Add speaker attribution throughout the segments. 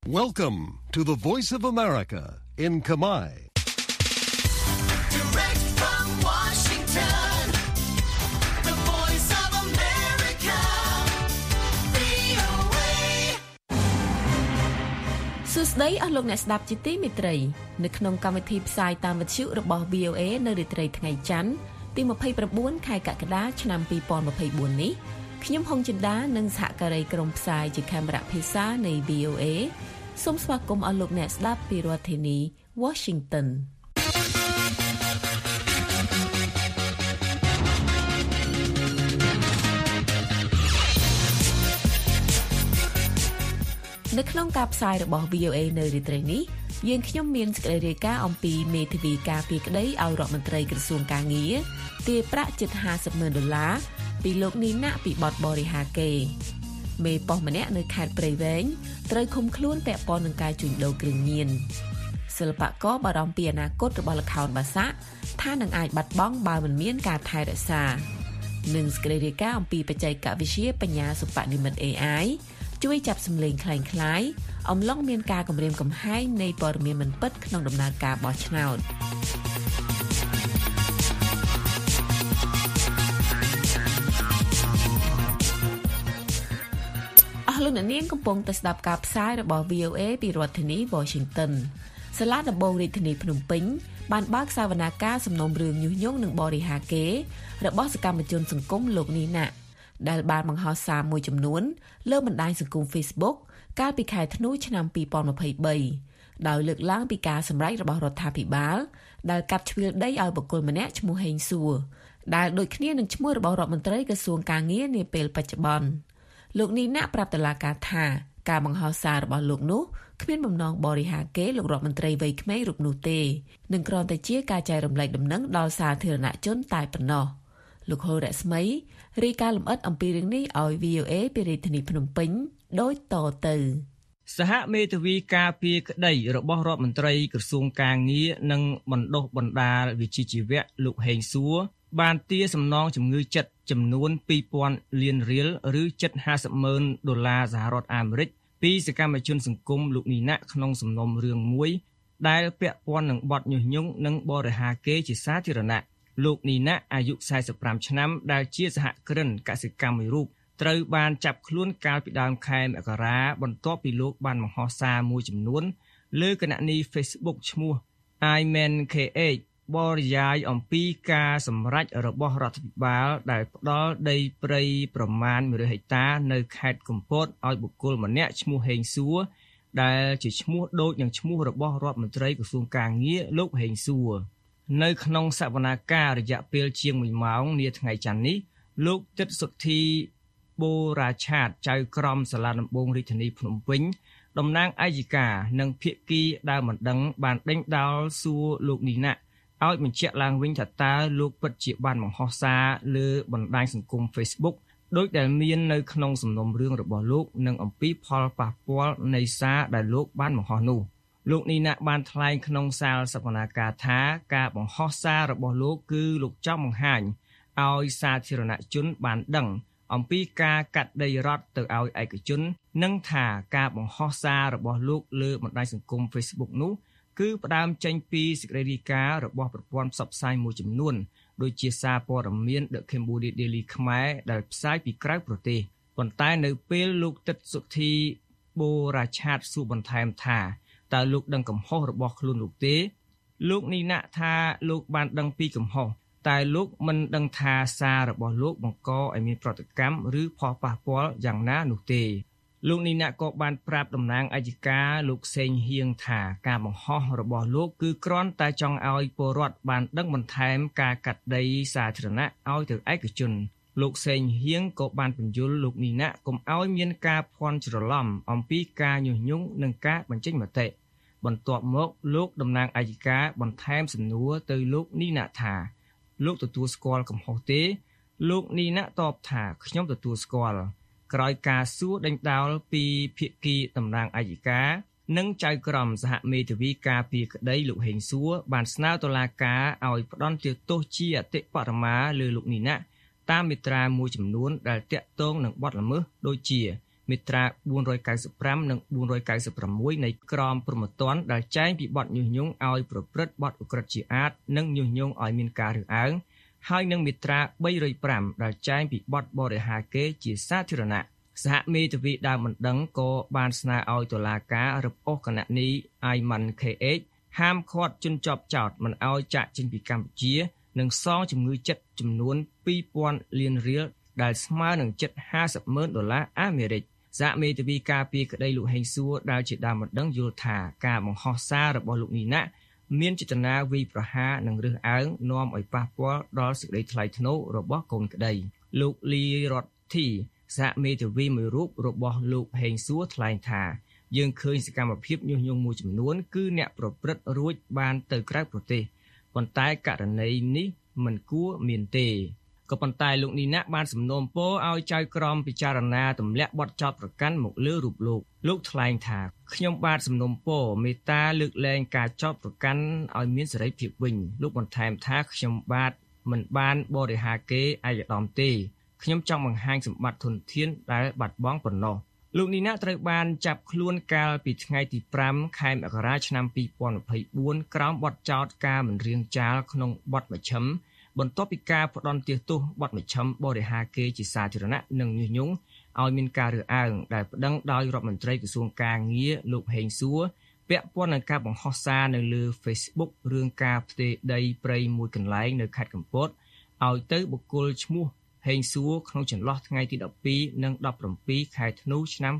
Speaker 1: Welcome to the Voice of America in Khmer.
Speaker 2: Direct from Washington, the Voice of America, VOA.
Speaker 3: សួស្តីអស់លោកអ្នកស្ដាប់ជាទីមេត្រីនៅក្នុងកម្មវិធីផ្សាយតាមវិទ្យុរបស់ VOA នៅរាត្រីថ្ងៃច័ន្ទទី29ខែកក្កដាឆ្នាំ2024នេះខ្ញុំហុងចិន្តានិងសហការីក្រុមផ្សាយជាកាមេរ៉ាភាសានៃ VOA សូមស្វាគមន៍អស់លោកអ្នកស្ដាប់ពីរដ្ឋធានី Washington នៅក្នុងការផ្សាយរបស់ VOA នៅរាត្រីនេះយើងខ្ញុំមានសេចក្តីរាយការណ៍អំពីមេធាវីការពារក្តីឲ្យរដ្ឋមន្ត្រីក្រសួងកាងារទារប្រាក់ជិត$50,000ពីលោកនីណាពីបទបរិហាកេរ្តិ៍មេប៉ុស្តិ៍ម្នាក់នៅខេត្តព្រៃវែងត្រូវឃុំខ្លួនពាក់ព័ន្ធនឹងការជួញដូរគ្រឿងញៀនសិល្បករបារម្ភពីអនាគតរបស់ល្ខោនបាសាក់ថានឹងអាចបាត់បង់បើមិនមានការថែរក្សានិងសេចក្តីរាយការណ៍អំពីបច្ចេកវិទ្យាបញ្ញាសិប្បនិម្មិត AI ជួយចាប់សម្លេងคล้ายៗអំឡុងមានការគំរាមកំហែងនៃព័ត៌មានមិនពិតក្នុងដំណើរការបោះឆ្នោតលោកអ្នកនាងកំពុងតែស្ដាប់ការផ្សាយរបស់ VOA ពីរដ្ឋធានី Washington សាលាដំបងរាជធានីភ្នំពេញបានបើកសវនាការសំណុំរឿងញុះញង់និងបរិហាកេរ្តិ៍របស់សកម្មជនសង្គមលោកនីណាដែលបានបង្ហោះសារមួយចំនួនលើបណ្ដាញសង្គម Facebook កាលពីខែធ្នូឆ្នាំ2023ដោយលើកឡើងពីការសម្រេចរបស់រដ្ឋាភិបាលដែលកាត់ជ្រឿលដីឲ្យបុគ្គលម្នាក់ឈ្មោះហេងសួរដែលដូចគ្នានឹងឈ្មោះរបស់រដ្ឋមន្ត្រីក្រសួងកាងារនាពេលបច្ចុប្បន្នលោកនីណាប្រាប់តុលាការថាការបង្ហោះសាររបស់លោកនោះគ្មានបំណងបរិហាកេរ្តិ៍លោករដ្ឋមន្ត្រីវ័យក្មេងរូបនោះទេនឹងគ្រាន់តែជាការចែករំលែកដំណឹងដល់សាធារណជនតែប៉ុណ្ណោះលោកហុលរស្មីរាយការណ៍លម្អិតអំពីរឿងនេះឲ្យ VOA ពីរាជធានីភ្នំពេញដូចតទៅ
Speaker 4: សហមេធាវីការពារក្តីរបស់រដ្ឋមន្ត្រីក្រសួងកាងារនិងបណ្ដុះបណ្ដាលវិជ្ជាជីវៈលោកហេងសួរបានទារសំណងជំងឺចិត្តចំនួន$2,000 លានឬជិត$50,000សហរដ្ឋអាមេរិកពីសកម្មជនសង្គមលោកនីណាក្នុងសំណុំរឿងមួយដែលពាក់ព័ន្ធនឹងបទញុះញង់និងបរិហាកេរ្តិ៍ជាសាធារណៈលោកនីណាអាយុ45ឆ្នាំដែលជាសហគ្រិនកសិកម្មមួយរូបត្រូវបានចាប់ខ្លួនកាលពីដើមខែមករាបន្ទាប់ពីលោកបានបង្ហោះសារមួយចំនួនលើគណនី Facebook ឈ្មោះ iMenKH បរិយាយអំពីការសម្រេចរបស់រដ្ឋាភិបាលដែលផ្ដល់ដីព្រៃប្រមាណ100ហិកតានៅខេត្តកំពតឲ្យបុគ្គលម្នាក់ឈ្មោះហេងសួរដែលជាឈ្មោះដូចនឹងឈ្មោះរបស់រដ្ឋមន្ត្រីក្រសួងកាងារលោកហេងសួរនៅក្នុងសវនាការរយៈពេលជាង1ម៉ោងនាថ្ងៃច័ន្ទនេះលោកទិតសុទ្ធីបូរ៉ាឆាតចៅក្រមសាលាដំបងរាជធានីភ្នំពេញតំណាងអัยការនិងភាគីដែលមិនដឹងបានដេញដោលសួរលោកនីណាឲ្យបញ្ជាក់ឡើងវិញថាតើលោកពិតជាបានបង្ហោះសារលើបណ្ដាញសង្គម Facebook ដោយដែលមាននៅក្នុងសំណុំរឿងរបស់លោកនិងអំពីផលប៉ះពាល់នៃសារដែលលោកបានបង្ហោះនោះលោកនីណាបានថ្លែងក្នុងសាលសវនាការថាការបង្ហោះសាររបស់លោកគឺលោកចង់បង្ហាញឲ្យសាធារណជនបានដឹងអំពីការកាត់ដីរដ្ឋទៅឲ្យឯកជននិងថាការបង្ហោះសាររបស់លោកលើបណ្ដាញសង្គម Facebook នោះគឺផ្ដើមចេញពីសេចក្តីរាយការណ៍របស់ប្រព័ន្ធផ្សព្វផ្សាយមួយចំនួនដូចជាសារព័ត៌មាន The Cambodia Daily ខ្មែរដែលផ្សាយពីក្រៅប្រទេសប៉ុន្តែនៅពេលលោកទិតសុទ្ធីបូរ៉ាឆាតសួរបន្ថែមថាតើលោកដឹងកំហុសរបស់ខ្លួនលោកទេលោកនីណាថាលោកបានដឹងពីកំហុសតែលោកមិនដឹងថាសាររបស់លោកបង្កឲ្យមានប្រតិកម្មឬផលប៉ះពាល់យ៉ាងណានោះទេលោកនីណាក៏បានប្រាប់តំណាងអัยការលោកសេងហៀងថាការបង្ហោះរបស់លោកគឺគ្រាន់តែចង់ឲ្យពលរដ្ឋបានដឹងបន្ថែមការកាត់ដីសាធារណៈឲ្យទៅឯកជនលោកសេងហៀងក៏បានពន្យល់លោកនីណាកុំឲ្យមានការភ័ន្តច្រឡំអំពីការញុះញង់និងការបញ្ចេញមតិបន្ទាប់មកលោកតំណាងអัยការបន្ថែមសំណួរទៅលោកនីណាថាលោកទទួលស្គាល់កំហុសទេលោកនីណាតបថាខ្ញុំទទួលស្គាល់ក្រោយការសួរដេញដោលពីភាគីតំណាងអัยការនិងចៅក្រមសហមេធាវីការពារក្តីលោកហេងសួរបានស្នើតុលាការឲ្យផ្តន្ទាទោសជាអតិបរមាលើលោកនីណាតាមមាត្រាមួយចំនួនដែលទាក់ទងនឹងបទល្មើសដូចជាមាត្រា495និង496នៃក្រមព្រហ្មទណ្ឌដែលចែងពីបទញុះញង់ឲ្យប្រព្រឹត្តបទឧក្រិដ្ឋជាអាតនិងញុះញង់ឲ្យមានការរើសអើងហើយនឹងមាត្រា305ដែលចែងពីបទបរិហាកេរ្តិ៍ជាសាធារណៈសហមេធាវីដើមបណ្ដឹងក៏បានស្នើឲ្យតុលាការរឹបអូសគណនី Ayman KH ហាមឃាត់ជនជាប់ចោទមិនឲ្យចាកចេញពីកម្ពុជានិងសងជំងឺចិត្តចំនួន $2,000 លានដែលស្មើនឹងជិត$50,000 អាមេរិកសហមេធាវីការពារក្តីលោកហេងសួរដែលជាដើមបណ្ដឹងយល់ថាការបង្ហោះសាររបស់លោកនីណាមានចេតនាវាយប្រហារនិងរើសអើងនាំឲ្យប៉ះពាល់ដល់សេចក្តីថ្លៃថ្នូររបស់កូនក្តីលោកលីរ៉តធីសហមេធាវីមួយរូបរបស់លោកហេងសួរថ្លែងថាយើងឃើញសកម្មភាពញុះញង់មួយចំនួនគឺអ្នកប្រព្រឹត្តរួចបានទៅក្រៅប្រទេសប៉ុន្តែករណីនេះមិនគួរមានទេក៏ប៉ុន្តែលោកនីណាបានសំណូមពរឲ្យចៅក្រមពិចារណាទម្លាក់បទចោទប្រកាន់មកលើរូបលោកថ្លែងថាខ្ញុំបាទសំណូមពរមេត្តាលើកលែងការចោទប្រកាន់ឲ្យមានសេរីភាពវិញលោកបន្ថែមថាខ្ញុំបាទមិនបានបរិហាកេរ្តិ៍ឯកឧត្តមទេខ្ញុំចង់បង្ហាញសម្បត្តិធនធានដែលបាត់បង់ប៉ុណ្ណោះលោកនីណាត្រូវបានចាប់ខ្លួនកាលពីថ្ងៃទី5ខែមករាឆ្នាំ2024ក្រោមបទចោទការមិនរៀងចាលក្នុងបទមជ្ឈិមបន្ទាប់ពីការផ្ដន់ទោសបទមជ្ឈិមបរិហាកេរ្តិ៍ជាសាធារណៈនិងញុះញង់ឲ្យមានការរើសអើងដែលប្តឹងដោយរដ្ឋមន្ត្រីក្រសួងកាងារលោកហេងសួរពាក់ព័ន្ធនឹងការបង្ហោះសារនៅលើ Facebook រឿងការផ្ទេរដីព្រៃមួយកន្លែងនៅខេត្តកំពតឲ្យទៅបុគ្គលឈ្មោះហេងសួរក្នុងចន្លោះថ្ងៃទី12និង17ខែធ្នូឆ្នាំ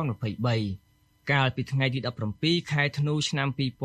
Speaker 4: 2023កាលពីថ្ងៃទី17ខែធ្នូឆ្នាំ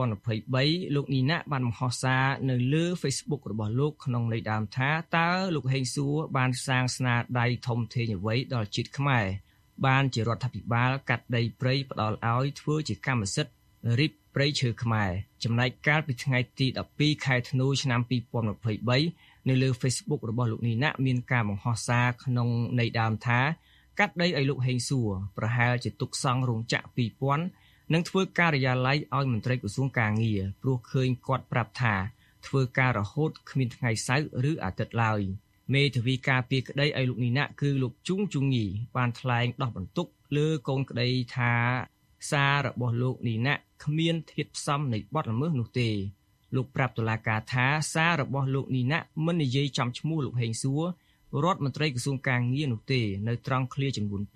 Speaker 4: 2023លោកនីណាបានបង្ហោះសារនៅលើ Facebook របស់លោកក្នុងន័យដើមថាតើលោកហេងសួរបានសាងស្នាដៃធំធេងអ្វីដល់ជាតិខ្មែរបានជារដ្ឋាភិបាលកាត់ដីព្រៃផ្ដល់ឲ្យធ្វើជាកម្មសិទ្ធិរីបព្រៃឈើខ្មែរចំណែកកាលពីថ្ងៃទី12ខែធ្នូឆ្នាំ2023នៅលើ Facebook របស់លោកនីណាមានការបង្ហោះសារក្នុងន័យដើមថាកាត់ដីឲ្យលោកហេងសួរប្រហែលជាទុកសង់រោងចក្រ 2000 និងធ្វើការិយាល័យឲ្យមន្ត្រីក្រសួងកាងារព្រោះឃើញគាត់ប្រាប់ថាធ្វើការរហូតគ្មានថ្ងៃសៅរ៍ឬអាទិត្យឡើយមេធាវីការពារក្តីឲ្យលោកនីណាគឺលោកជុងជុងងីបានថ្លែងដោះបន្ទុកលើកូនក្តីថាសាររបស់លោកនីណាគ្មានធាតុផ្សំនៃបទល្មើសនោះទេលោកប្រាប់តុលាការថាសាររបស់លោកនីណាមិននិយាយចំឈ្មោះលោកហេងសួររដ្ឋមន្ត្រីក្រសួងកាងារនោះទេនៅត្រង់ឃ្លាចំនួន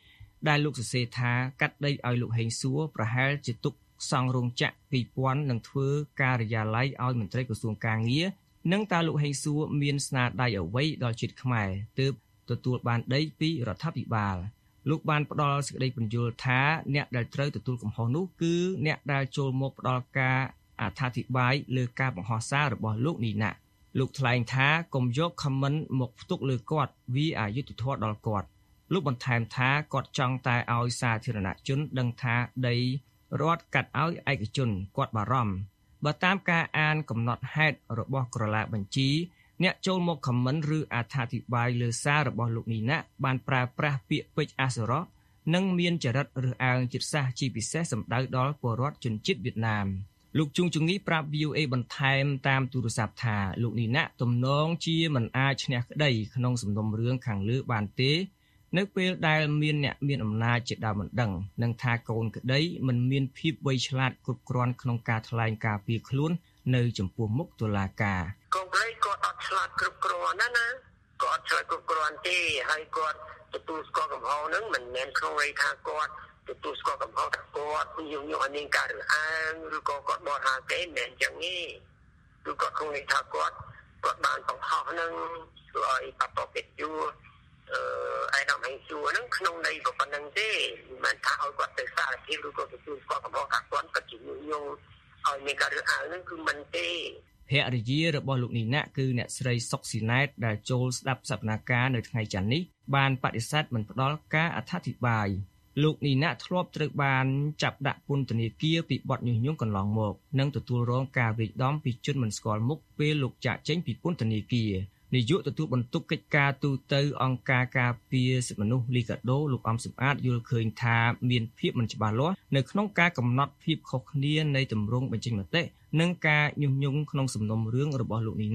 Speaker 4: 2ដែលលោកសរសេរថាកាត់ដីឲ្យលោកហេងសួរប្រហែលជាទុកសង់រោងចក្រ 2000 និងធ្វើការិយាល័យឲ្យមន្ត្រីក្រសួងកាងារនិងតើលោកហេងសួរមានស្នាដៃអ្វីដល់ជាតិខ្មែរទើបទទួលបានដីពីរដ្ឋាភិបាលលោកបានផ្ដល់សេចក្តីពន្យល់ថាអ្នកដែលត្រូវទទួលកំហុសនោះគឺអ្នកដែលចូលមកផ្ដល់ការអត្ថាធិប្បាយលើការបង្ហោះសាររបស់លោកនីណាលោកថ្លែងថាកុំយក comment មកផ្ទុកលើគាត់វាអយុត្តិធម៌ដល់គាត់លោកបន្ថែមថាគាត់ចង់តែឲ្យសាធារណជនដឹងថាដីរដ្ឋកាត់ឲ្យឯកជនគាត់បារម្ភបើតាមការអានកំណត់ហេតុរបស់ក្រឡាបញ្ជីអ្នកចូលមក comment ឬអត្ថាធិប្បាយលើសាររបស់លោកនីណាបានប្រើប្រាស់ពាក្យពេចន៍អសុរោះនិងមានចរិតរើសអើងជាតិសាសន៍ជាពិសេសសម្ដៅដល់ពលរដ្ឋជនជាតិវៀតណាមលោកជុងជងីប្រាប់ VOA បន្ថែមតាមទូរស័ព្ទថាលោកនីណាទំនងជាមិនអាចឈ្នះក្តីក្នុងសំណុំរឿងខាងលើបានទេនៅពេលដែលមានអ្នកមានអំណាចជាដើមបណ្ដឹងនិងថាកូនក្តីមិនមានភាពវៃឆ្លាតគ្រប់គ្រាន់ក្នុងការថ្លែងការពារខ្លួននៅចំពោះមុខតុលាការ
Speaker 5: កូនក្តីគាត់អត់ឆ្លាតគ្រប់គ្រាន់ណាគាត់អត់ឆ្លាតគ្រប់គ្រាន់ទេហើយគាត់ទទួលស្គាល់កំហុសហ្នឹងមិនមែនក្នុងន័យថាគាត់ទទួលស្គាល់កំហុសថាគាត់ញុះញង់ឲ្យមានការរើសអើងឬក៏គាត់បរិហាកេរ្តិ៍មិនមែនអញ្ចឹងទេគឺគាត់ក្នុងន័យថាគាត់បានបង្ហោះហ្នឹងធ្វើឲ្យបាត់បង់កិត្តិយសឯកឧត្តមហេងសួរហ្នឹងក្នុងន័យប៉ុណ្្នឹងទេមិនថាឲ្យគាត់ទៅសារភាពឬក៏ទទួលស្គាល់កំហុសថាគាត់ក៏ជាញុះញង់ឲ្យមានការរើសអើងហ្នឹងគឺមិនទេ
Speaker 4: ភរិយារបស់លោកនីណាគឺអ្នកស្រីសុកស៊ីណែតដែលចូលស្ដាប់សកម្មភាពនៅថ្ងៃច័ន្ទនេះបានបដិសេធមិនផ្ដល់ការអត្ថាធិប្បាយលោកនីណាធ្លាប់ត្រូវបានចាប់ដាក់ពន្ធនាគារពីបទញុះញង់កន្លងមកនិងទទួលរងការវាយដំពីជនមិនស្គាល់មុខពេលលោកចាកចេញពីពន្ធនាគារនាយកទទួលបន្ទុកកិច្ចការទូតអង្គការការពារសិទ្ធិមនុស្សលីកាដូលោកអំសំអាតយល់ឃើញថាមានភាពមិនច្បាស់លាស់នៅក្នុងការកំណត់ភាពខុសគ្នានៃទម្រង់បញ្ចេញមតិនិងការញុះញង់ក្នុងសំណុំរឿងរបស់លោកនីណា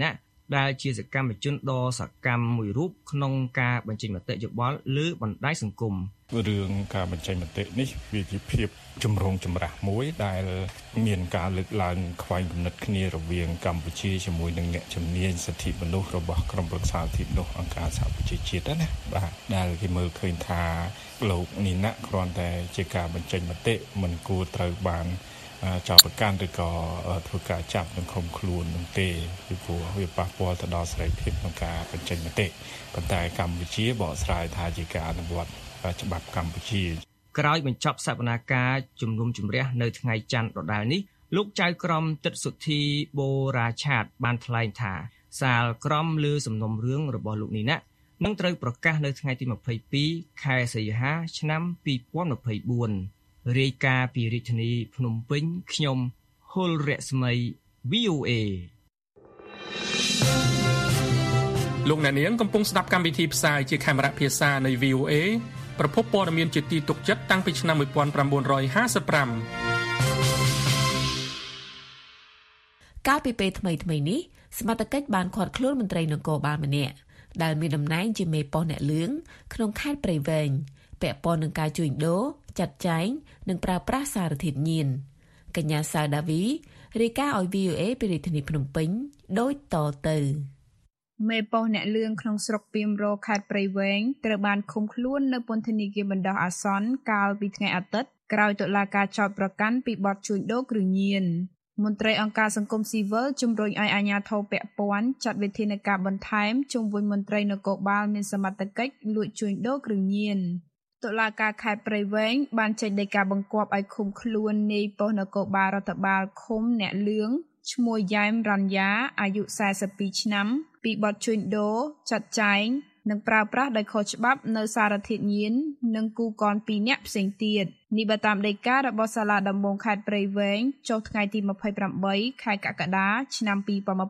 Speaker 4: ដែលជាសកម្មជនដ៏សកម្មមួយរូបក្នុងការបញ្ចេញមតិយោបល់លើបណ្ដាញសង្គម
Speaker 6: រឿងការបញ្ចេញមតិនេះវាជាភាពចម្រូងចម្រាសមួយដែលមានការលើកឡើងខ្វែងគំនិតគ្នារវាងកម្ពុជាជាមួយនឹងអ្នកជំនាញសិទ្ធិមនុស្សរបស់ក្រុមប្រឹក្សាសិទ្ធិមនុស្សអង្គការសហប្រជាជាតិណាបាទដែលគេមើលឃើញថាលោកនីណាក់គ្រាន់តែជាការបញ្ចេញមតិមិនគួរត្រូវបានចោទប្រកាន់ឬក៏ធ្វើការចាប់និងឃុំខ្លួននោះទេពីព្រោះវាប៉ះពាល់ទៅដល់សេរីភាពក្នុងការបញ្ចេញមតិប៉ុន្តែកម្ពុជាបកស្រាយថាជាការអនុវត្តច្បាប់កម្ពុជា
Speaker 4: ក្រោយបញ្ចប់សវនាការជំនុំជម្រះនៅថ្ងៃច័ន្ទដដែលនេះលោកចៅក្រមទិតសុធីបូរាឆាតបានថ្លែងថាសាលក្រមលើសំណុំរឿងរបស់លោកនីណាក់នឹងត្រូវប្រកាសនៅថ្ងៃទី22ខែសីហាឆ្នាំ2024រាយការណ៍ពីរាជធានីភ្នំពេញខ្ញុំហុលរស្មី VOA
Speaker 7: លោកអ្នកនាងកំពុងស្ដាប់កម្មវិធីផ្សាយជាខេមរៈភាសានៃ VOA ប្រភពព័ត៌មានជាទីទុកចិត្តតាំងពីឆ្នាំ1955
Speaker 3: កាលពីពេលថ្មីៗនេះសមត្ថកិច្ចបានឃាត់ខ្លួនមន្ត្រីនគរបាលម្នាក់ដែលមានតំណែងជាមេប៉ុស្តិ៍អ្នកលឿងក្នុងខេត្តព្រៃវែងពាក់ព័ន្ធនឹងការជួញដូរចាត់ចែងនិងប្រើប្រាស់សារធាតុញៀនកញ្ញាសាដាវីរាយការណ៍ឲ្យ VOA ពីរាជធានីភ្នំពេញដូចតទៅ
Speaker 8: មេប៉ុស្តិ៍អ្នកលឿងក្នុងស្រុកពីមរខេត្តព្រៃវែងត្រូវបានឃុំខ្លួននៅពន្ធនាគារបណ្ដោះអាសន្នកាលពីថ្ងៃអាទិត្យក្រោយតុលាការចោទប្រកាន់ពីបទជួញដូរគ្រឿងញៀនមន្ត្រីអង្គការសង្គមស៊ីវិលជំរុញឲ្យអាជ្ញាធរពាក់ព័ន្ធចាត់វិធានការបន្ថែមជុំវិញមន្ត្រីនគរបាលមានសមត្ថកិច្ចលួចជួញដូរគ្រឿងញៀនតុលាការខេត្តព្រៃវែងបានចេញដីកាបង្គាប់ឲ្យឃុំខ្លួននាយប៉ុស្តិ៍នគរបាលរដ្ឋបាលឃុំអ្នកលឿងឈ្មោះយ៉ែមរ៉ាន់យ៉ាអាយុ42ឆ្នាំពីបទជួញដូរចាត់ចែងនិងប្រើប្រាស់ដោយខុសច្បាប់នៅសារធាតុញៀននិងគូកន2នាក់ផ្សេងទៀតនេះបើតាមដីការបស់សាលាដំបងខេត្តព្រៃវែងចុះថ្ងៃទី28ខែកក្កដាឆ្នាំ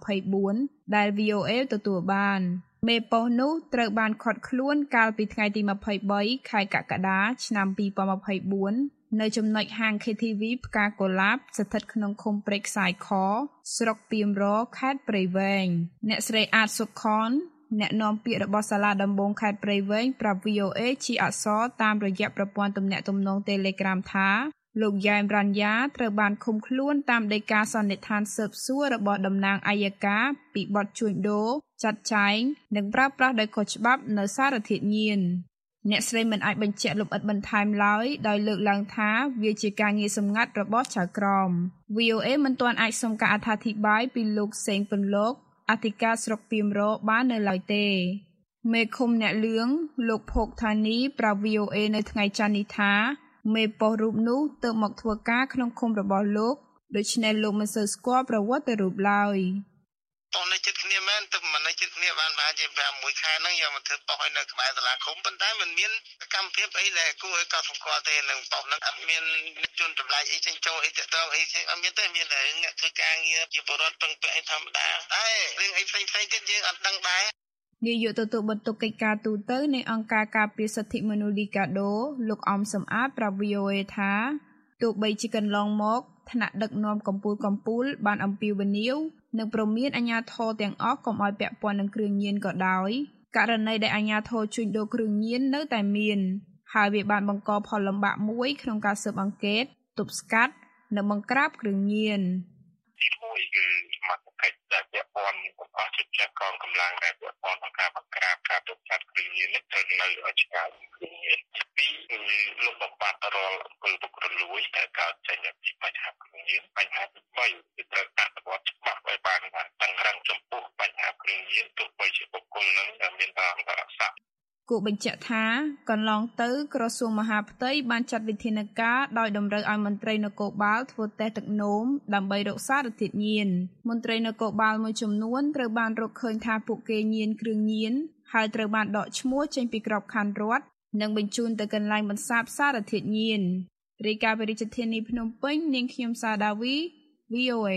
Speaker 8: 2024ដែល VOA ទទួលបានមេប៉ុស្តិ៍នោះត្រូវបានឃាត់ខ្លួនកាលពីថ្ងៃទី23ខែកក្កដាឆ្នាំ2024នៅចំណុចហាង KTV ផ្កាកុលាបស្ថិតក្នុងឃុំព្រែកខ្សាយខស្រុកពីមរខេត្តព្រៃវែងអ្នកស្រីអាតសុខនអ្នកនាំពាក្យរបស់សាលាដំបងខេត្តព្រៃវែងប្រាប់ VOA ជាអក្សរតាមរយៈប្រព័ន្ធទំនាក់ទំនង Telegram ថាលោកយ៉ែមរ៉ាន់យ៉ាត្រូវបានឃុំខ្លួនតាមដីកាសន្និដ្ឋានស៊ើបសួររបស់តំណាងអัยការពីបទជួញដូរចាត់ចែងនិងប្រើប្រាស់ដោយខុសច្បាប់នៅសារធាតុញៀនអ្នកស្រីមិនអាចបញ្ជាក់លម្អិតបន្ថែមឡើយដោយលើកឡើងថាវាជាការងារសម្ងាត់របស់ចៅក្រម VOA មិនទាន់អាចសុំការអត្ថាធិប្បាយពីលោកសេងពន្លកអធិការស្រុកពីមរបាននៅឡើយទេមេឃុំអ្នកលឿងលោកភោគថានីប្រាប់ VOA នៅថ្ងៃច័ន្ទនេះថាមេប៉ុស្តិ៍រូបនោះទៅមកធ្វើការក្នុងឃុំរបស់លោកដូច្នេះលោកមិនសូវស្គាល់ប្រវត្តិរូបឡើយ
Speaker 5: តនៅចិត្តគ្នាមែនទៅមិននៅចិត្តគ្នាបានជា5-1ខែហ្នឹងយកមកធ្វើប៉ុស្តិ៍ឲ្យនៅក្បែរសាលាឃុំប៉ុន្តែមិនមានសកម្មភាពអីដែលគួរឲ្យកត់សម្គាល់ទេនឹងប៉ុស្តិ៍ហ្នឹងអត់មានជួនចម្លែកអីចេញចូលអីទៅដល់អីអត់មានទេមានតែអ្នកធ្វើការងារជាបរិវត្តពឹងពាក់អីធម្មតាតែរឿងអីផ្សេងៗទៀតយើងអត់ដឹងដែរ
Speaker 8: នាយកទទួលបន្ទុកកិច្ចការទូតនៃអង្គការការពារសិទ្ធិមនុស្សលីកាដូលោកអំសំអាតប្រាប់ VOA ថាទោះបីជាកន្លងមកថ្នាក់ដឹកនាំកម្ពុជាបានអំពាវនាវនិងព្រមានអាជ្ញាធរទាំងអស់កុំឲ្យពាក់ព័ន្ធនឹងគ្រឿងញៀនក៏ដោយករណីដែលអាជ្ញាធរជួញដូរគ្រឿងញៀននៅតែមានហើយវាបានបង្កផលលំបាកមួយក្នុងការស៊ើបអង្កេតទប់ស្កាត់និងបង្ក្រាបគ្រឿងញៀន
Speaker 5: ទី1គឺសមត្ថកិច្ចដែលពាក់ព័ន្ធទាំងអស់ជាចាត់កងកម្លាំងដែលពាក់ព័ន្ធនឹងការបង្ក្រាបការទប់ស្កាត់គ្រឿងញៀននេះត្រូវនៅឲ្យឆ្ងាយពីគ្រឿងញៀនទី2គឺលុបបំបាត់រាល់អំពើពុករលួយដែលកើតចេញពីបញ្ហាគ្រឿងញៀនបញ្ហាទី3គឺត្រូវអនុវត្តច្បាប់ឲ្យបានតឹងរ៉ឹងចំពោះបញ្ហាគ្រឿងញៀនទោះបីជាបុគ្គលនឹងមានតាមរក្សា
Speaker 8: គូបញ្ជាក់ថាកន្លងទៅក្រសួងមហាផ្ទៃបានចាត់វិធានការដោយតម្រូវឲ្យមន្ត្រីនគរបាលធ្វើតេស្តទឹកនោមដើម្បីរកសារធាតុញៀនមន្ត្រីនគរបាលមួយចំនួនត្រូវបានរកឃើញថាពួកគេញៀនគ្រឿងញៀនហើយត្រូវបានដកឈ្មោះចេញពីក្របខ័ណ្ឌរដ្ឋនិងបញ្ជូនទៅកន្លែងបន្សាបសារធាតុញៀនរាយការណ៍ពីរាជធានីភ្នំពេញនាងខ្ញុំសាដាវី VOA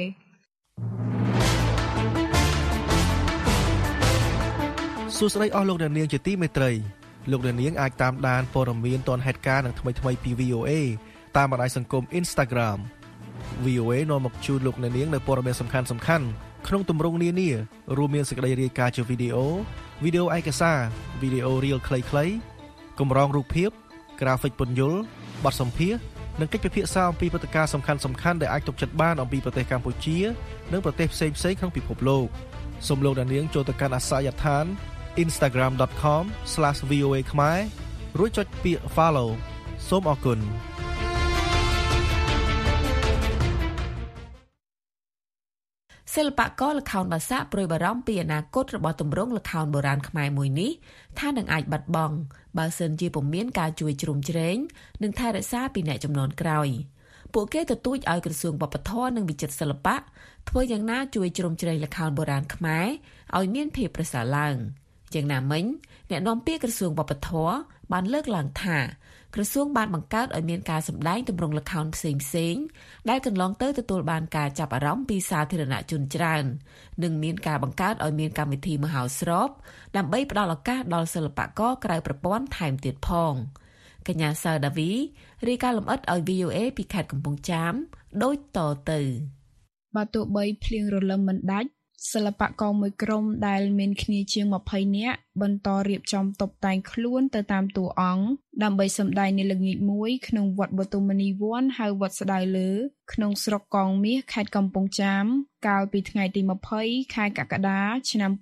Speaker 9: សួស្តីអស់លោកអ្នកនាងជាទីមេត្រីលោកអ្នកនាងអាចតាមដានព័ត៌មានទាន់ហេតុការណ៍នឹងថ្មីៗពី VOA តាមបណ្ដាញសង្គម Instagram VOA នាំមកជូនលោកអ្នកនាងនៅព័ត៌មានសំខាន់ៗក្នុងទម្រង់នានារួមមានសេចក្តីរាយការណ៍ជាវីដេអូឯកសារវីដេអូ Reel ខ្លីៗកម្រងរូបភាពក្រាហ្វិកពន្យល់បទសម្ភាសន៍និងកិច្ចពិភាក្សាអំពីព្រឹត្តិការណ៍សំខាន់ៗដែលអាចទុកចិត្តបានអំពីប្រទេសកម្ពុជានិងប្រទេសផ្សេងៗក្នុងពិភពលោកសូមលោកអ្នកនាងចូលទៅកាន់អាសយដ្ឋាន instagram.com/voa ខ្មែររួចចុចពាក្យ follow សូមអរគុណ
Speaker 3: សិល្បករល្ខោនបាសាក់ព្រួយបារម្ភពីអនាគតរបស់ទម្រង់ល្ខោនបុរាណខ្មែរមួយនេះថានឹងអាចបាត់បង់បើសិនជាពុំមានការជួយជ្រោមជ្រែងនិងថែរក្សាពីអ្នកជំនាន់ក្រោយពួកគេទទូចឲ្យក្រសួងវប្បធម៌និងវិចិត្រសិល្បៈធ្វើយ៉ាងណាជួយជ្រោមជ្រែងល្ខោនបុរាណខ្មែរឲ្យមានភាពប្រសើរឡើងយ៉ាងណាមិញអ្នកនាំពាក្យក្រសួងវប្បធម៌បានលើកឡើងថាក្រសួងបានបង្កើតឲ្យមានការសម្ដែងទម្រង់ល្ខោនផ្សេងៗដែលកន្លងទៅទទួលបានការចាប់អារម្មណ៍ពីសាធារណជនច្រើននិងមានការបង្កើតឲ្យមានកម្មវិធីមហោស្រពដើម្បីផ្ដល់ឱកាសដល់សិល្បករក្រៅប្រព័ន្ធថែមទៀតផងកញ្ញាសៅដាវីរាយការណ៍លម្អិតឲ្យ VOA ពីខេត្តកំពង់ចាមដូចតទៅ
Speaker 8: បើទោះបីភ្លៀងរលឹមមិនដាច់សិល្បករមួយក្រុមដែលមានគ្នាជាង20នាក់បន្តរៀបចំតុបតែងខ្លួនទៅតាមតួអង្គដើម្បីសម្ដែងនៅល្ងាចមួយក្នុងវត្តបទុមនីវ័នហៅវត្តស្ដៅលើក្នុងស្រុកកងមាសខេត្តកំពង់ចាមកាលពីថ្ងៃទី20ខែកក្កដាឆ្នាំ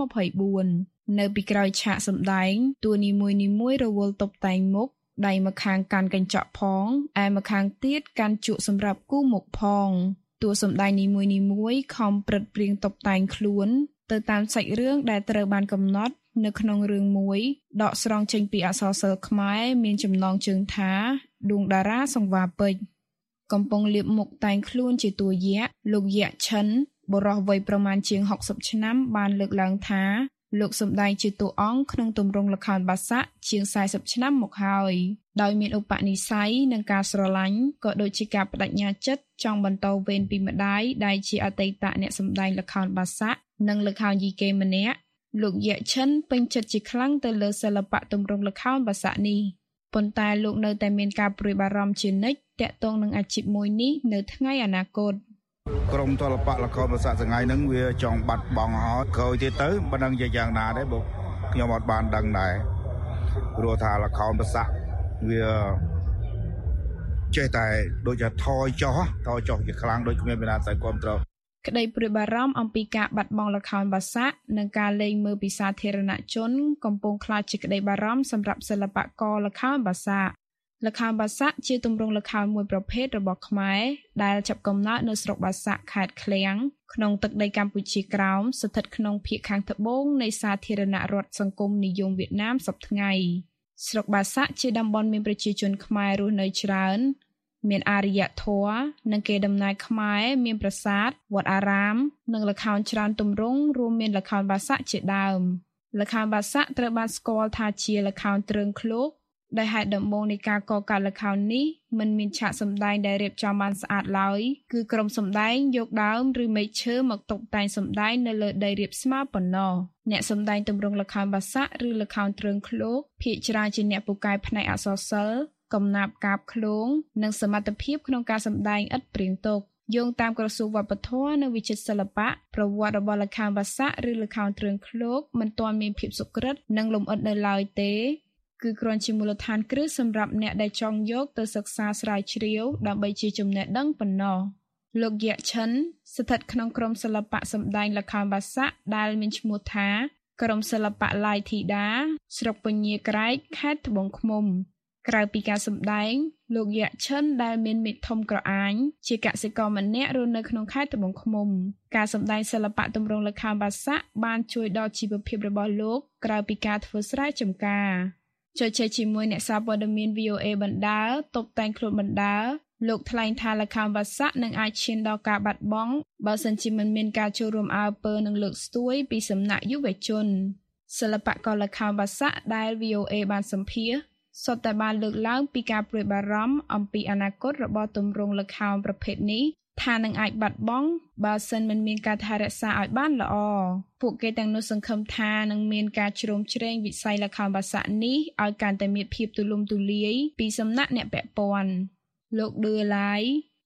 Speaker 8: 2024នៅពីក្រោយឆាកសម្ដែងតួនីមួយៗរវល់តុបតែងមុខដៃម្ខាងកាន់កញ្ចក់ផងឯម្ខាងទៀតកាន់ជក់សម្រាប់គូមុខផងតួសម្ដែងនីមួយៗខំព្រឹត្តព្រៀងតុបតែងខ្លួនទៅតាមសាច់រឿងដែលត្រូវបានកំណត់នៅក្នុងរឿងមួយដកស្រង់ចេញពីអក្សរសិល្ប៍ខ្មែរមានចំណងជើងថាដួងតារាសង្វារពេជ្រកំពុងលាបមុខតែងខ្លួនជាតួយក្សលោកយក្សឈិនបុរសវ័យប្រមាណជាង60ឆ្នាំបានលើកឡើងថាលោកសម្ដែងជាតួអង្គក្នុងទម្រង់ល្ខោនបាសាក់ជាង40ឆ្នាំមកហើយដោយមានឧបនិស្ស័យនិងការស្រឡាញ់ក៏ដូចជាការបដិញ្ញាចិត្តចង់បន្តវេនពីម្ដាយដែលជាអតីតអ្នកសម្ដែងល្ខោនបាសាក់និងល្ខោនយីកេម្នាក់លោកយក្សឈិនពេញចិត្តជាខ្លាំងទៅលើសិល្បៈទម្រង់ល្ខោនបាសាក់នេះប៉ុន្តែលោកនៅតែមានការព្រួយបារម្ភជានិច្ចទាក់ទងនឹងអាជីពមួយនេះនៅថ្ងៃអនាគត
Speaker 10: ក្រុមសិល្បៈល្ខោនបាសាក់ថ្ងៃហ្នឹងវាចង់បាត់បង់ហើយក្រោយទៀតទៅមិនដឹងយ៉ាងណាដែរបងខ្ញុំអត់បានដឹងដែរព្រោះថាល្ខោនបាសាក់វាចេះតែដូចថាថយចុះជាខ្លាំងដូចគ្មានមានណាស្អីគ្រប់ត្រូវ
Speaker 8: ក្តីព្រួយបារម្ភអំពីការបាត់បង់ល្ខោនបាសាក់និងការលែងមើលពីសាធារណជនកំពុងក្លាយជាក្តីបារម្ភសម្រាប់សិល្បករល្ខោនបាសាក់ល្ខោនបាសាក់ជាទម្រង់ល្ខោនមួយប្រភេទរបស់ខ្មែរដែលចាប់កំណើតនៅស្រុកបាសាក់ខេត្តឃ្លៀងក្នុងទឹកដីកម្ពុជាក្រោមស្ថិតក្នុងភាគខាងត្បូងនៃសាធារណរដ្ឋសង្គមនិយមវៀតណាមសព្វថ្ងៃស្រុកបាសាក់ជាតំបន់មានប្រជាជនខ្មែររស់នៅច្រើនមានអារ្យធម៌និងកេរដំណែលខ្មែរមានប្រាសាទវត្តអារាមនិងល្ខោនច្រើនទម្រង់រួមមានល្ខោនបាសាក់ជាដើមល្ខោនបាសាក់ត្រូវបានស្គាល់ថាជាល្ខោនទ្រើងឃ្លោកដែលហេតុដំបូងនៃការកកើតល្ខោននេះមិនមានឆាកសម្ដែងដែលរៀបចំបានស្អាតឡើយគឺក្រុមសម្ដែងយកដើមឬមែកឈើមកតុបតែងសម្ដែងនៅលើដីរាបស្មើប៉ុណ្ណោះអ្នកសម្ដែងទម្រង់ល្ខោនបាសាក់ឬល្ខោនទ្រើងឃ្លោកភាគច្រើនជាអ្នកពូកែផ្នែកអក្សរសិល្ប៍កំណាព្យកាព្យឃ្លោងនិងសមត្ថភាពក្នុងការសម្ដែងឥតព្រៀងទុកយោងតាមក្រសួងវប្បធម៌និងវិចិត្រសិល្បៈប្រវត្តិរបស់ល្ខោនបាសាក់ឬល្ខោនទ្រើងឃ្លោកមិនទាន់មានភាពសុក្រិតនិងលម្អិតនៅឡើយទេគឺគ្រាន់ជាមូលដ្ឋានគ្រឹះសម្រាប់អ្នកដែលចង់យកទៅសិក្សាស្រាវជ្រាវដើម្បីជាចំណេះដឹងប៉ុណ្ណោះលោកយក្សឈិនស្ថិតក្នុងក្រុមសិល្បៈសម្ដែងល្ខោនបាសាក់ដែលមានឈ្មោះថាក្រុមសិល្បៈឡាយធីតាស្រុកពញាក្រែកខេត្តត្បូងឃ្មុំក្រៅពីការសម្ដែងលោកយក្សឈិនដែលមានមាឌធំក្រអាញជាកសិករម្នាក់រស់នៅក្នុងខេត្តត្បូងឃ្មុំការសម្ដែងសិល្បៈទម្រង់ល្ខោនបាសាក់បានជួយដល់ជីវភាពរបស់លោកក្រៅពីការធ្វើស្រែចម្ការជជែកជាមួយអ្នកសារព័ត៌មាន VOA បណ្ដាតុបតែងខ្លួនបណ្ដាលោកថ្លែងថាល្ខោនបាសាក់នឹងអាចឈានដល់ការបាត់បង់បើសិនជាមិនមានការចូលរួមអើពើនិងលើកស្ទួយពីសំណាក់យុវជនសិល្បករល្ខោនបាសាក់ដែល VOA បានសម្ភាសន៍សុទ្ធតែបានលើកឡើងពីការព្រួយបារម្ភអំពីអនាគតរបស់ទម្រង់ល្ខោនប្រភេទនេះថានឹងអាចបាត់បង់បើសិនមិនមានការថែរក្សាឲ្យបានល្អពួកគេទាំងនោះសង្ឃឹមថានឹងមានការជ្រោមជ្រែងវិស័យល្ខោនបាសាក់នេះឲ្យកាន់តែមានភាពទូលំទូលាយពីសំណាក់អ្នកពាក់ព័ន្ធលោកឌឺឡាយ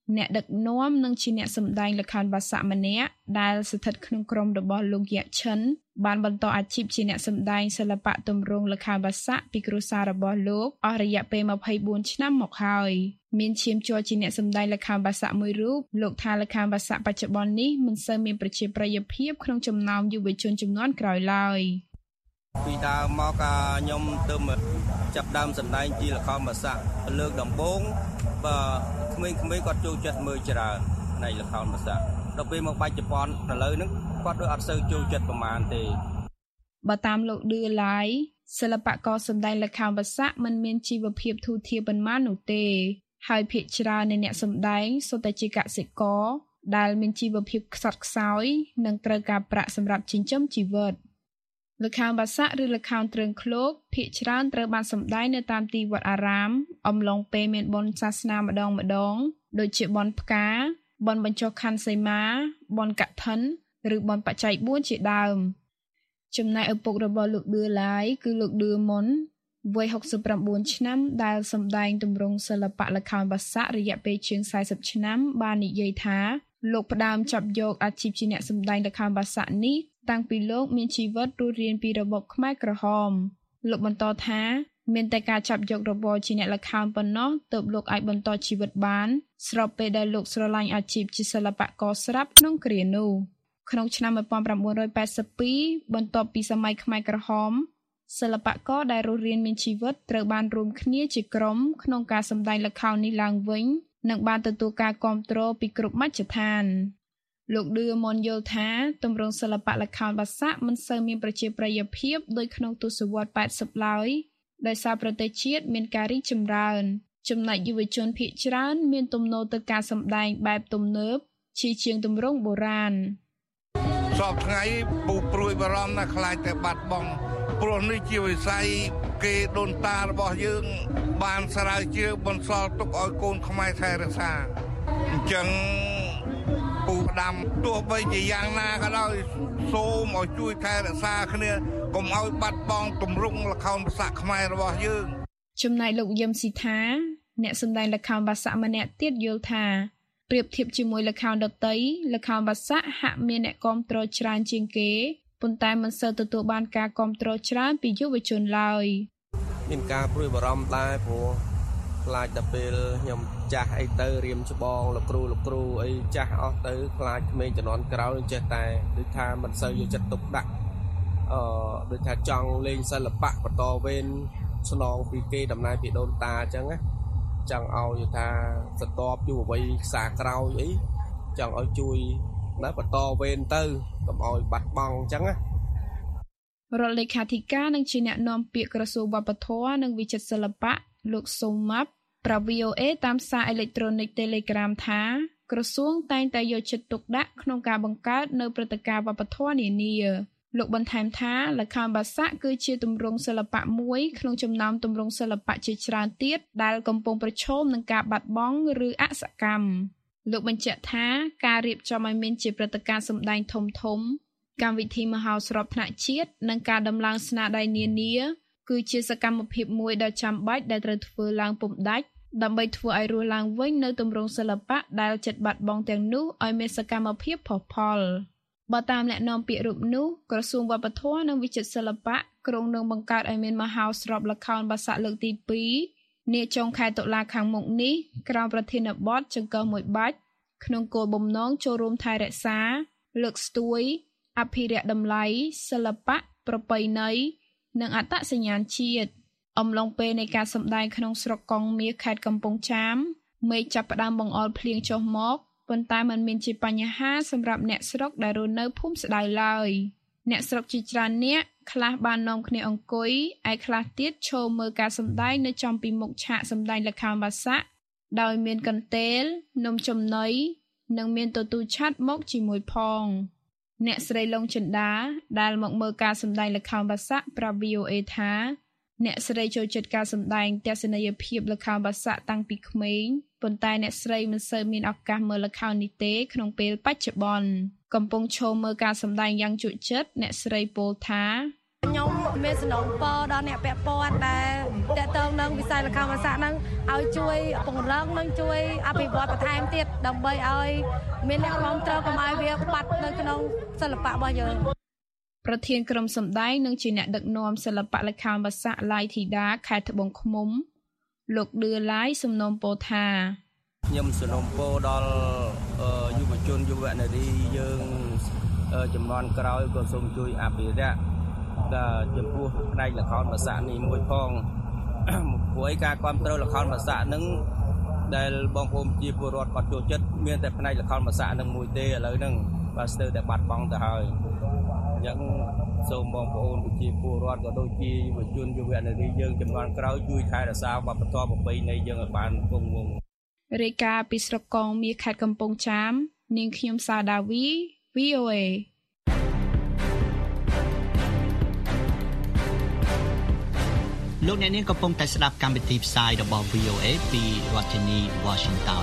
Speaker 8: អ្នកដឹកនាំនិងជាអ្នកសម្ដែងល្ខោនបាសាក់ម្នាក់ដែលស្ថិតក្នុងក្រុមរបស់លោកយ៉ាក់ឈិនបានបន្តអាជីពជាអ្នកសម្ដែងសិល្បៈទម្រង់ល្ខោនបាសាក់ពីគ្រួសាររបស់លោកអស់រយៈពេល24ឆ្នាំមកហើយមានឈាមជ័រជាអ្នកសម្ដែងល្ខោនបាសាក់មួយរូបលោកថាល្ខោនបាសាក់បច្ចុប្បន្ននេះមិនសូវមានប្រជាប្រិយភាពក្នុងចំណោមយុវជនជំនាន់ក្រោយឡើយ
Speaker 11: ពីដើមមកខ្ញុំទើបចាប់ដើមសម្ដែងជាល្ខោនបាសាក់លើកដំបូងបើក្មេងៗគាត់ចូលចិត្តមើលច្រើននៃល្ខោនបាសាក់ដល់ពេលមកបច្ចុប្បន្នឥឡូវហ្នឹងគាត់ដូចអត់សូវចូលចិត្តប្រហែលទេ
Speaker 8: បើតាមលោកឌឺឡាយសិល្បករសម្ដែងល្ខោនបាសាក់មិនមានជីវភាពធូរធារប៉ុន្មាននោះទេហើយភាគច្រើននៃអ្នកសម្ដែងសុទ្ធតែជាកសិករដែលមានជីវភាពខ្សត់ខ្សោយនិងត្រូវការប្រាក់សម្រាប់ចិញ្ចឹមជីវិតល្ខោនបាសាក់ឬល្ខោនទ្រឹងឃ្លោកភាគច្រើនត្រូវបានសម្ដែងនៅតាមទីវត្តអារាមអំឡុងពេលមានបុណ្យសាសនាម្ដងដូចជាបុណ្យផ្កាបុណ្យបញ្ចុះខន្ធសីមាបុណ្យកឋិនឬបុណ្យបច្ច័យ4ជាដើមចំណែកឪពុករបស់លោកឌឺឡាយគឺលោកឌឺមុនវ័យ69ឆ្នាំដែលសម្ដែងទម្រង់សិល្បៈល្ខោនបាសាក់រយៈពេលជាង40ឆ្នាំបាននិយាយថាលោកផ្ដើមចាប់យកអាជីពជាអ្នកសម្ដែងល្ខោនបាសាក់នេះតាំងពីលោកមានជីវិតរស់រានពីរបបខ្មែរក្រហមលោកបន្តថាមានតែការចាប់យករបរជាអ្នកល្ខោនប៉ុណ្ណោះទើបលោកអាចបន្តជីវិតបានស្របពេលដែលលោកស្រឡាញ់អាជីពជាសិល្បករស្រាប់ក្នុងគ្រានោះក្នុងឆ្នាំ1982បន្ទាប់ពីសម័យខ្មែរក្រហមសិល្បករដែលរស់រានមានជីវិតត្រូវបានរួមគ្នាជាក្រុមក្នុងការសម្ដែងល្ខោននេះឡើងវិញនិងបានទទួលការគាំទ្រពីគ្រប់មជ្ឈដ្ឋានលោកឌឺមុនយល់ថាទម្រង់សិល្បៈល្ខោនបាសាក់មិនសូវមានប្រជាប្រិយភាពដូចក្នុងទសវត្សរ៍80ឡើយដោយសារប្រទេសជាតិមានការរីកចម្រើនចំណែកយុវជនភាគច្រើនមានទំនោរទៅការសម្ដែងបែបទំនើបជាងទម្រង់បុរាណ
Speaker 10: សពថ្ងៃពូព្រួយបារម្ភណាស់ខ្លាចតែបាត់បង់ព្រោះនេះជាវិស័យគេដូនតារបស់យើងបានស្រាវជ្រាវបន្សល់ទុកឲ្យកូនខ្មែរថែរក្សាអញ្ចឹងពូផ្ដាំទោះបីជាយ៉ាងណាក៏ដោយសូមឲ្យជួយថែរក្សាគ្នាកុំឲ្យបាត់បង់ទម្រង់ល្ខោនបាសាក់ខ្មែររបស់យើង
Speaker 8: ចំណែកលោកយឹមស៊ីថាអ្នកសម្ដែងល្ខោនបាសាក់ម្នាក់ទៀតយល់ថាប្រៀបធៀបជាមួយល្ខោនដទៃល្ខោនបាសាក់ហាក់មានអ្នកគាំទ្រច្រើនជាងគេប៉ុន្តែមិនសូវទទួលបានការគាំទ្រច្រើនពីយុវជនឡើយ
Speaker 11: មានការព្រួយបារម្ភដែរព្រោះខ្លាចតែពេលខ្ញុំចាស់អីទៅរៀមច្បងលោកគ្រូអីចាស់អស់ទៅខ្លាចក្មេងជំនាន់ក្រោយចេះតែដូចថាមិនសូវយកចិត្តទុកដាក់ដូចថាចង់លេងសិល្បៈបន្តវេនស្នងពីគេដំណើរពីដូនតាអញ្ចឹងណាចង់ឲ្យថាស្ទាប់យុវវ័យខ្សាក្រោយអីចង់ឲ្យជួយណាបន្តវេនទៅកុំឲ្យបាត់បង់អញ្ចឹងណា
Speaker 8: រដ្ឋលេខាធិការនិងជាអ្នកនាំពាក្យក្រសួងវប្បធម៌និងវិចិត្រសិល្បៈលោកសុំម៉ាប់ប្រាប់ VOA តាមសារអេឡិចត្រូនិក Telegram ថាក្រសួងតែងតែយកចិត្តទុកដាក់ក្នុងការបង្កើតនូវព្រឹត្តិការណ៍វប្បធម៌នានាលោកបន្ថែមថាល្ខោនបាសាក់គឺជាទម្រង់សិល្បៈមួយក្នុងចំណោមទម្រង់សិល្បៈជាច្រើនទៀតដែលកំពុងប្រឈមនឹងការបាត់បង់ឬអសកម្មលោកបញ្ជាក់ថាការរៀបចំឲ្យមានជាព្រឹត្តិការណ៍សម្ដែងធំកម្មវិធីមហោស្រពថ្នាក់ជាតិនិងការដំឡើងស្នាដៃនានាគឺជាសកម្មភាពមួយដ៏ចាំបាច់ដែលត្រូវធ្វើឡើងពុំដាច់ដើម្បីធ្វើឲ្យរស់ឡើងវិញនៅទម្រង់សិល្បៈដែលជិតបាត់បង់ទាំងនោះឲ្យមានសកម្មភាពផុសផុលបើតាមអ្នកនាំពាក្យរូបនោះក្រសួងវប្បធម៌និងវិចិត្រសិល្បៈក្រុងនឹងបង្កើតឲ្យមានមហោស្រពល្ខោនបាសាក់លើកទី2នាចុងខែតុលាខាងមុខនេះក្រោមប្រធានបទចង្កឹះមួយបាច់ក្នុងគោលបំណងចូលរួមថែរក្សាលើកស្ទួយអភិរក្សតម្លៃសិល្បៈប្រពៃណីនិងអត្តសញ្ញាណជាតិអំឡុងពេលនៃការសម្ដែងក្នុងស្រុកកងមាសខេត្តកំពង់ចាមមេឃចាប់ផ្ដើមបង្អុរភ្លៀងចុះមកប៉ុន្តែมันមានជាបញ្ហាសម្រាប់អ្នកស្រុកដែលរស់នៅភូមិស្ដៅឡើយអ្នកស្រុកជាច្រើនអ្នកខ្លះបាននាំគ្នាអង្គុយឯខ្លះទៀតឈរមើលការសម្ដែងនៅចំពីមុខឆាកសម្ដែងល្ខោនបាសាក់ដោយមានកន្ទេលនំចំណីនិងមានទទួលឆាត់មកជាមួយផងអ្នកស្រីឡុងចិន្តាដែលមកមើលការសម្ដែងល្ខោនបាសាក់ប្រាប់ VOA ថាអ្នកស្រីចូលចិត្តការសម្ដែងទស្សនីយភាពល្ខោនបាសាក់តាំងពីក្មេងប៉ុន្តែអ្នកស្រីមិនសូវមានឱកាសមើលល្ខោននេះទេក្នុងពេលបច្ចុប្បន្នកំពុងឈរមើលការសម្ដែងយ៉ាងជក់ចិត្តអ្នកស្រីពោលថា
Speaker 12: ខ្ញុំមានសំណូមពរដល់អ្នកពាក់ព័ន្ធដែលតេតងនឹងវិស័យល្ខោនបាសាក់ហ្នឹងឲ្យជួយពង្រឹងនិងជួយអភិវឌ្ឍបន្ថែមទៀតដើម្បីឲ្យមានអ្នកគ្រប់គ្រងកុំឲ្យវាបាត់នៅក្នុងសិល្បៈរបស់យើង
Speaker 8: ប្រធានក្រុមសម្ដែងនិងជាអ្នកដឹកនាំសិល្បៈល្ខោនបាសាក់ឡៃធីដាខេត្តត្បូងឃ្មុំលោកឌឿឡាយសំណូមពរថា
Speaker 11: ខ្ញុំសំណូមពរដល់យុវជនយុវនារីយើងចំនួនក្រោយក៏សូមជួយអភិរក្សចំពោះផ្នែកល្ខោនបាសាក់នេះមួយផងព្រោះឯការគ្រប់គ្រងល្ខោនបាសាក់នឹងដែលបងប្អូនជាពលរដ្ឋគាត់ចូលចិត្តមានតែផ្នែកល្ខោនបាសាក់នឹងមួយទេឥឡូវហ្នឹងបាទស្ទើរតែបាត់បង់ទៅហើយអញ្ចឹងសូមបងប្អូនជាពលរដ្ឋក៏ដូចជាយុវជនយុវនារីយើងចំនួនក្រោយជួយថែរក្សាវប្បធម៌ប្រពៃណីយើងឲ្យបានគង់វង្ស
Speaker 8: រាយការណ៍ពីស្រុកកងមាសខេត្តកំពង់ចាមនាងខ្ញុំសាដាវី VOA
Speaker 13: លោកអ្នកនាងកំពុងតែស្ដាប់កម្មវិធីផ្សាយរបស់ VOA ពីរដ្ឋធានី Washington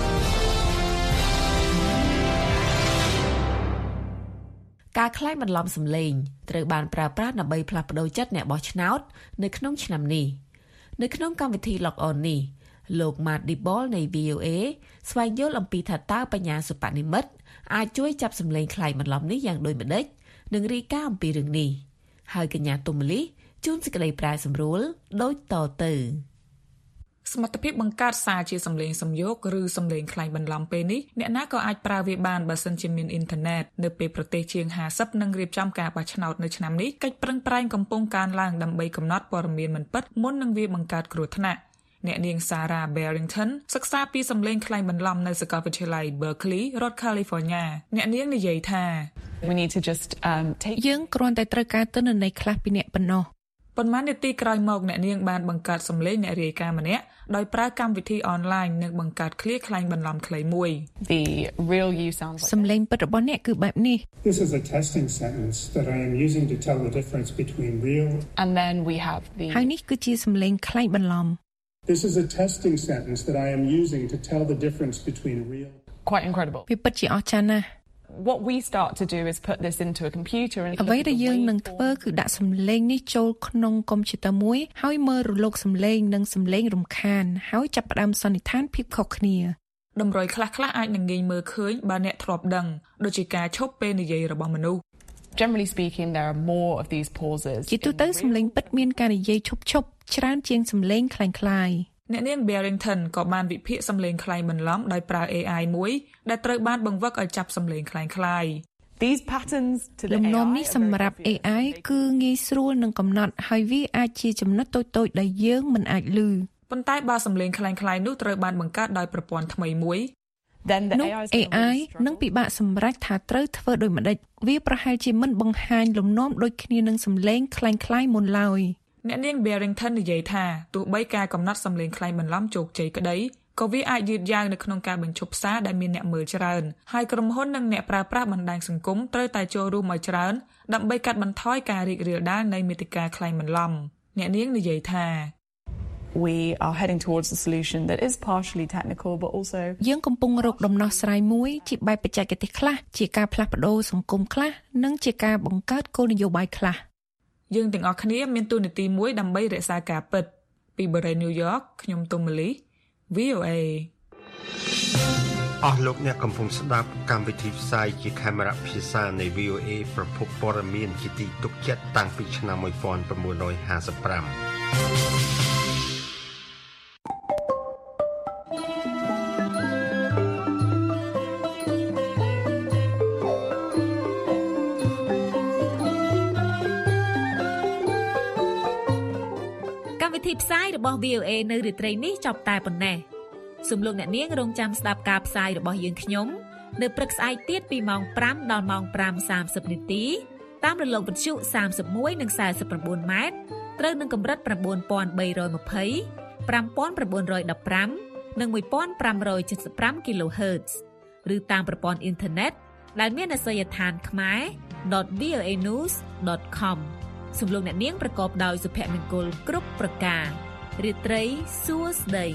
Speaker 3: ការក្លែងបន្លំសម្លេងត្រូវបានប្រើប្រាស់ដើម្បីផ្លាស់ប្តូរចិត្តអ្នកបោះឆ្នោតនៅក្នុងឆ្នាំនេះនៅក្នុងកម្មវិធី Log On នេះលោក Matt Dibol នៃ VOA ស្វែងយល់អំពីថាតើបញ្ញាសិប្បនិម្មិតអាចជួយចាប់សម្លេងក្លែងបន្លំនេះយ៉ាងដូចម្តេចនិងរាយការណ៍អំពីរឿងនេះហើយកញ្ញាទុំលីជួនសេចក្តីប្រែសម្រួលដូចតទៅ
Speaker 14: សមត្ថភាពបង្កើតសារជាសម្លេងសំយោគឬសម្លេងក្លែងបន្លំពេលនេះអ្នកណាក៏អាចប្រើវាបានបើសិនជាមានអ៊ីនធឺណិតនៅពេលប្រទេសជាង50នឹងរៀបចំការបោះឆ្នោតនៅឆ្នាំនេះកិច្ចប្រឹងប្រែងកំពុងកើនឡើងដើម្បីកំណត់ព័ត៌មានមិនពិតមុននឹងវាបង្កើតគ្រោះថ្នាក់អ្នកនាង Sarah Barrington សិក្សាពីសម្លេងក្លែងបន្លំនៅសាកលវិទ្យាល័យ Berkeley រដ្ឋ California អ្នកនាងនិយាយថា
Speaker 15: We need to justយើងគ្រាន់តែត្រូវការទិន្នន័យខ្លះពីអ្នកប៉ុណ្ណោះ
Speaker 14: ប៉ុន្មាននាទីក្រោយមកអ្នកនាងបានបង្កើតសម្លេងអ្នករាយការណ៍ម្នាក់ដោយប្រើកម្មវិធីអនឡាញនិងបង្កើតឃ្លាក្លែងបន្លំខ្លីមួយ
Speaker 15: The real you sounds like សម្លេងពិតរបស់អ្នកគឺបែបនេះ
Speaker 16: This is a testing sentence that I am using to tell the difference between real
Speaker 15: and then we have the ហើយនេះគឺជាសម្លេងក្លែងបន្លំ
Speaker 16: This is a testing sentence that I am using to tell the difference between real
Speaker 15: Quite incredible វាពិតជាអស្ចារ្យណាស់ What we start to do is put this into a computer and អ្វីដែលយើងនឹងធ្វើគឺដាក់សំឡេងនេះចូលក្នុងកុំព្យូទ័រមួយហើយមើលរលកសំឡេងនិងសំឡេងរំខានហើយចាប់ផ្ដើមសន្និដ្ឋានភាពខុសគ្នា
Speaker 14: តម្រុយខ្លះៗអាចនឹងងាយមើលឃើញបើអ្នកធ្លាប់ដឹងដូចជាការឈប់ពេលនិយាយរបស់មនុស្ស
Speaker 15: Generally speaking there are more of these pauses ជាទូទៅសំឡេងពិតមានការនិយាយឈប់ច្រើនជាងសំឡេងคล้ายៗ
Speaker 14: អ្នកនាង Barrington ក៏បានវិភាគសំឡេងក្លែងបន្លំដោយប្រើ AI មួយដែលត្រូវបានបង្វឹកឲ្យចាប់សំឡេងក្លែងៗ
Speaker 15: These patterns to the AI លំនាំនេះសម្រាប់ AI គឺងាយស្រួលនឹងកំណត់ហើយវាអាចជាចំណុចតូចៗដែលយើងមិនអាចឮ
Speaker 14: ប៉ុន្តែបើសំឡេងក្លែងៗនោះត្រូវបានបង្កើតដោយប្រព័ន្ធថ្មីមួយ
Speaker 15: Then the AI នឹងពិបាកសម្រេចថាត្រូវធ្វើដូចម្តេចវាប្រហែលជាមិនបង្ហាញលំនាំដូចគ្នានឹងសំឡេងក្លែងៗមុនឡើយ
Speaker 14: អ្នកនាង Barrington និយាយថាទោះបីការកំណត់សំឡេងក្លែងបន្លំជោគជ័យក្តីក៏វាអាចយឺតយ៉ាវនៅក្នុងការបញ្ឈប់សារដែលមានអ្នកមើលច្រើនហើយក្រុមហ៊ុននិងអ្នកប្រើប្រាស់បណ្ដាញសង្គមត្រូវតែចូលរួមឲ្យច្រើនដើម្បីកាត់បន្ថយការរីករាលដាលនៃមាតិកាក្លែងបន្លំអ្នកនាងនិយាយថា
Speaker 15: We are heading towards a solution that is partially technical but also យើងកំពុងរកដំណោះស្រាយមួយជាបែបបច្ចេកទេសខ្លះជាការផ្លាស់ប្ដូរសង្គមខ្លះនិងជាការបង្កើតគោលនយោបាយខ្លះ
Speaker 14: យើងទាំងអស់គ្នាមានទូនាទីមួយដើម្បីរក្សាការពិតពីបរិយា New York ខ្ញុំទុំម៉ាលី VOA
Speaker 17: អស់លោកអ្នកកំពុងស្ដាប់កម្មវិធីផ្សាយជាខេមរៈភាសានៃ VOA ប្រភពព័ត៌មានជាទីទុកចិត្តតាំងពីឆ្នាំ1955
Speaker 3: ទីផ្សាយរបស់ VOA នៅរាត្រីនេះចប់តែប៉ុណ្ណេះសូមលោកអ្នកនាងរងចាំស្ដាប់ការផ្សាយរបស់យើងខ្ញុំនៅព្រឹកស្អែកទៀតពីម៉ោង5ដល់ម៉ោង 5:30 នាទីតាមរលកវិទ្យុ31និង49ម៉ែត្រត្រូវនឹងកម្រិត 9320 5915 និង 1575 kHz ឬតាមប្រព័ន្ធអ៊ីនធឺណិតដែលមានអាសយដ្ឋានkhmer.voanews.com សំឡេងអ្នកនាងប្រកបដោយសុភមង្គលគ្រប់ប្រការរាត្រីសួស្តី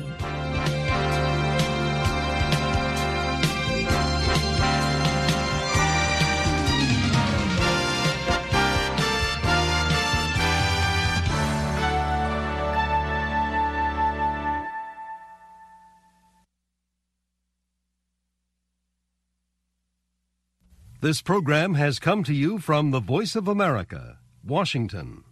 Speaker 1: This program has come to you from the Voice of America, Washington.